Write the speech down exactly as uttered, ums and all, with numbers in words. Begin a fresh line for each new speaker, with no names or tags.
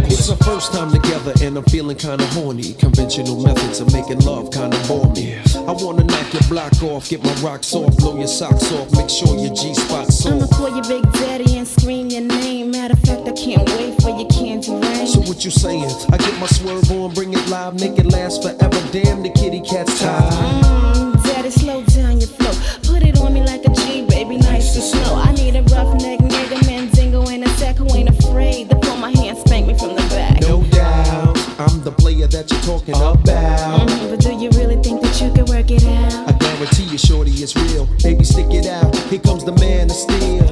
It's our first time together and I'm feeling kinda horny. Conventional methods of making love kinda bore me. I wanna knock your block off, get my rocks off, blow your socks off, make sure your G-spot's
I'ma
off.
call you Big Daddy and scream your name. Matter of fact, I can't wait for your candy rain.
So what you saying? I get my swerve on, bring it live, make it last forever. Damn, the kitty cat's tired.
Mmm, Daddy, slow down your flow. Put it on me like a G, baby, nice and slow. I need a roughneck nigga, Mandingo ain't a sack who ain't afraid to pull my hand, spank me from the back.
No doubt, I'm the player that you're talking about.
Mm, but do you really think that you can work it out?
I guarantee you, shorty, it's real. Baby, stick it out. Here comes the man of steel.